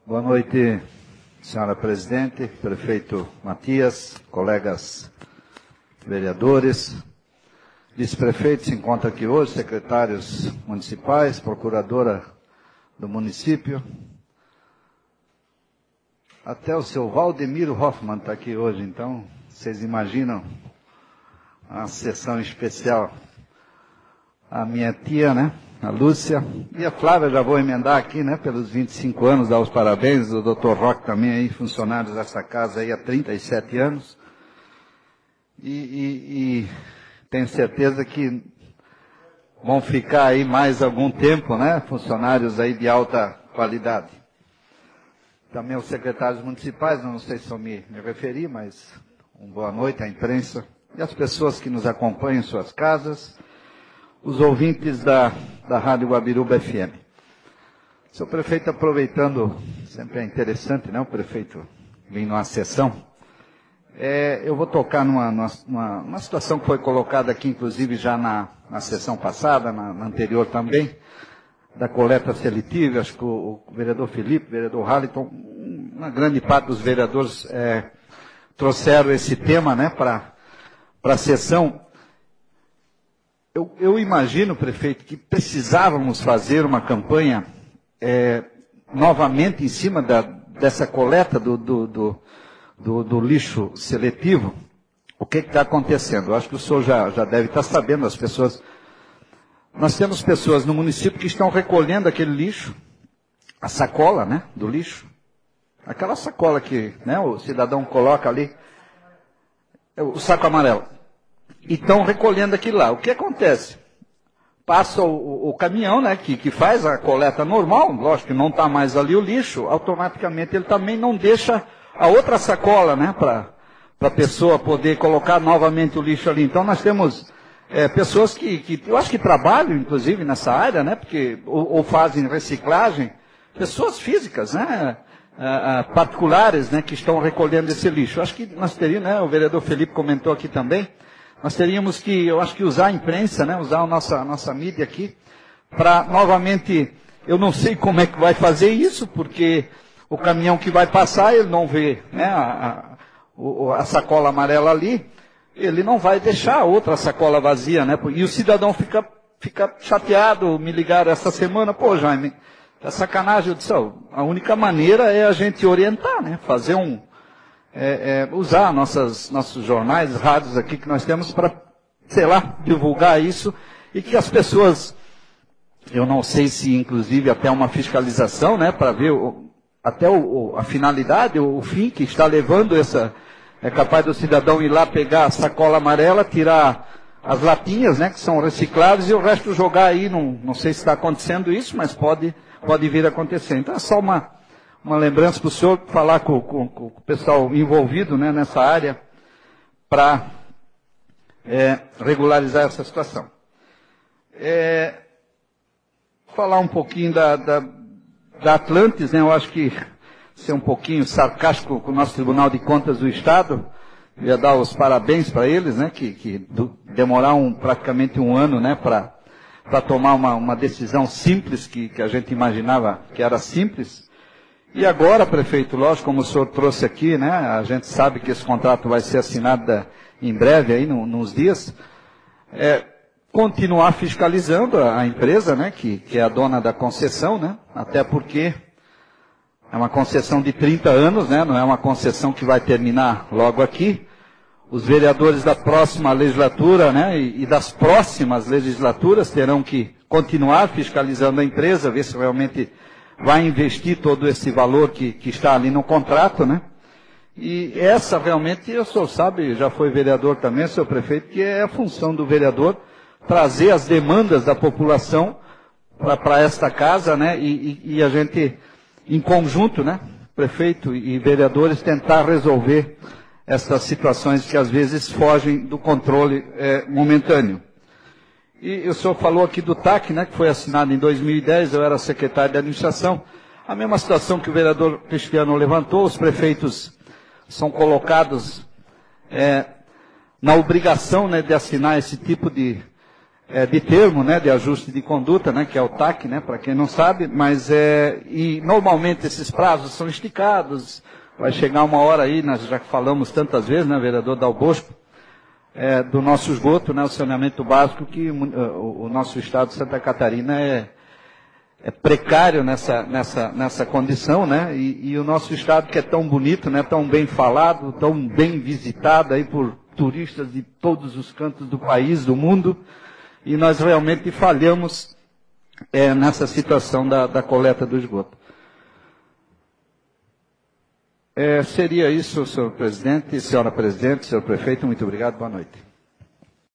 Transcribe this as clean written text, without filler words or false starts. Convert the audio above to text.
Boa noite, senhora presidente, prefeito Matias, colegas vereadores, vice-prefeito se encontra aqui hoje, secretários municipais, procuradora do município. Até o seu Valdemiro Hoffmann está aqui hoje, então vocês imaginam a sessão especial. A minha tia, né? A Lúcia, e a Flávia, já vou emendar aqui, né, pelos 25 anos, dar os parabéns, o Dr. Roque também aí, funcionários dessa casa aí há 37 anos, e tenho certeza que vão ficar aí mais algum tempo, né, funcionários aí de alta qualidade. Também os secretários municipais, não sei se eu me referi, mas boa noite à imprensa, e as pessoas que nos acompanham em suas casas, os ouvintes da Rádio Guabiruba FM. Seu prefeito, aproveitando, sempre é interessante, né, o prefeito vir numa sessão, eu vou tocar numa situação que foi colocada aqui, inclusive já na sessão passada, na anterior também, da coleta seletiva. Acho que o vereador Felipe, o vereador Halliton, uma grande parte dos vereadores trouxeram esse tema, né, para a sessão. Eu imagino, prefeito, que precisávamos fazer uma campanha novamente em cima dessa coleta do lixo seletivo. O que está acontecendo? Eu acho que o senhor já deve estar sabendo, as pessoas. Nós temos pessoas no município que estão recolhendo aquele lixo, a sacola, né, do lixo. Aquela sacola que, né, o cidadão coloca ali, o saco amarelo. E estão recolhendo aquilo lá. O que acontece? Passa o caminhão, né, que faz a coleta normal, lógico que não está mais ali o lixo, automaticamente ele também não deixa a outra sacola, né, para a pessoa poder colocar novamente o lixo ali. Então nós temos pessoas que eu acho que trabalham, inclusive, nessa área, né, porque, ou fazem reciclagem, pessoas físicas, né, particulares, né, que estão recolhendo esse lixo. Eu acho que nós teríamos, né, o vereador Felipe comentou aqui também, nós teríamos que, eu acho que usar a imprensa, né, usar a nossa mídia aqui, para novamente, eu não sei como é que vai fazer isso, porque o caminhão que vai passar, ele não vê, né, a sacola amarela ali, ele não vai deixar a outra sacola vazia, né, e o cidadão fica chateado. Me ligaram essa semana, pô, Jaime, é sacanagem. Eu disse, a única maneira é a gente orientar, né, fazer usar nossos jornais, rádios aqui que nós temos para, sei lá, divulgar isso, e que as pessoas, eu não sei se inclusive até uma fiscalização, né, para ver até a finalidade, o fim que está levando é capaz do cidadão ir lá pegar a sacola amarela, tirar as latinhas, né, que são recicláveis, e o resto jogar aí, não sei se está acontecendo isso, mas pode vir a acontecer. Então é só uma lembrança para o senhor falar com o pessoal envolvido, né, nessa área, para regularizar essa situação. Falar um pouquinho da Atlantis, né, eu acho que ser um pouquinho sarcástico com o nosso Tribunal de Contas do Estado, ia dar os parabéns para eles, né, que demoraram praticamente um ano, né, para tomar uma decisão simples, que a gente imaginava que era simples. E agora, prefeito, lógico, como o senhor trouxe aqui, né, a gente sabe que esse contrato vai ser assinado em breve, aí, nos dias, continuar fiscalizando a empresa, né, que é a dona da concessão, né, até porque é uma concessão de 30 anos, né, não é uma concessão que vai terminar logo aqui. Os vereadores da próxima legislatura, né, e das próximas legislaturas terão que continuar fiscalizando a empresa, ver se realmente vai investir todo esse valor que está ali no contrato, né? E essa realmente, o senhor sabe, já foi vereador também, senhor prefeito, que é a função do vereador trazer as demandas da população para esta casa, né? E a gente, em conjunto, né, prefeito e vereadores, tentar resolver essas situações que às vezes fogem do controle momentâneo. E o senhor falou aqui do TAC, né, que foi assinado em 2010, eu era secretário de administração. A mesma situação que o vereador Cristiano levantou, os prefeitos são colocados na obrigação, né, de assinar esse tipo de de termo, né, de ajuste de conduta, né, que é o TAC, né, para quem não sabe, mas e normalmente esses prazos são esticados, vai chegar uma hora aí, nós já falamos tantas vezes, né, vereador Dal Bosco, do nosso esgoto, né, o saneamento básico, que o nosso estado de Santa Catarina é precário nessa condição, né, e o nosso estado que é tão bonito, né, tão bem falado, tão bem visitado aí por turistas de todos os cantos do país, do mundo, e nós realmente falhamos nessa situação da coleta do esgoto. Seria isso, senhor presidente, senhora presidente, senhor prefeito, muito obrigado, boa noite.